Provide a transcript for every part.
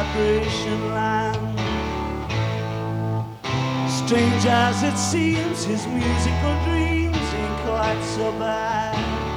vibration land. Strange as it seems, his musical dreams ain't quite so bad.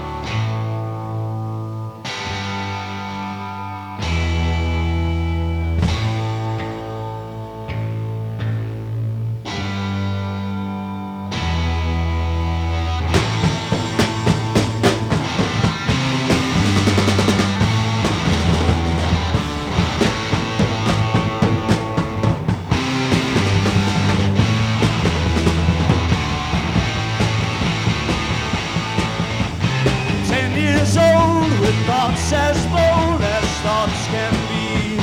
With thoughts as bold as thoughts can be,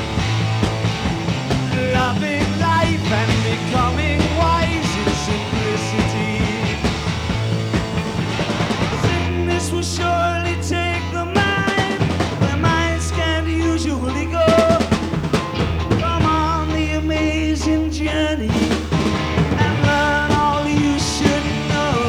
loving life and becoming wise in simplicity. This will surely take the mind where minds can't usually go. Come on the amazing journey and learn all you should know.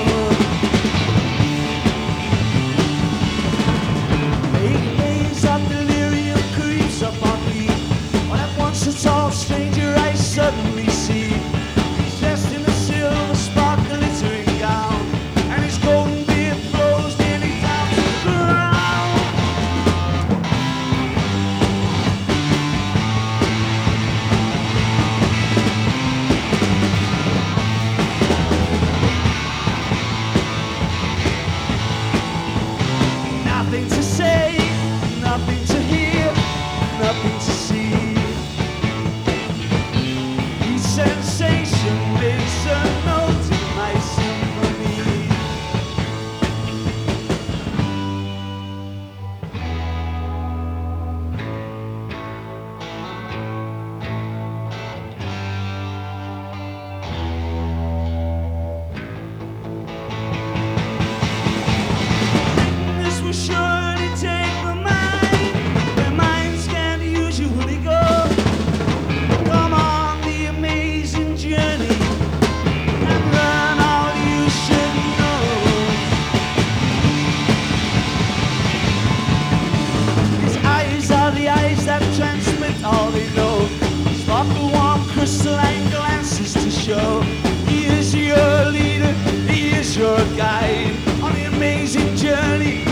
A tall stranger I suddenly see. He's dressed in a silver spark glittering gown, and his golden beard flows nearly down to the ground. Nothing to say, nothing to hear, nothing to see. Sensation makes a note in my symphony. This will surely take the mind where minds can't usually go. Come on the amazing journey and learn all you should know. His eyes are the eyes that transmit all they know. Sparkle warm crystalline glances to show. He is your leader, he is your guide on the amazing journey.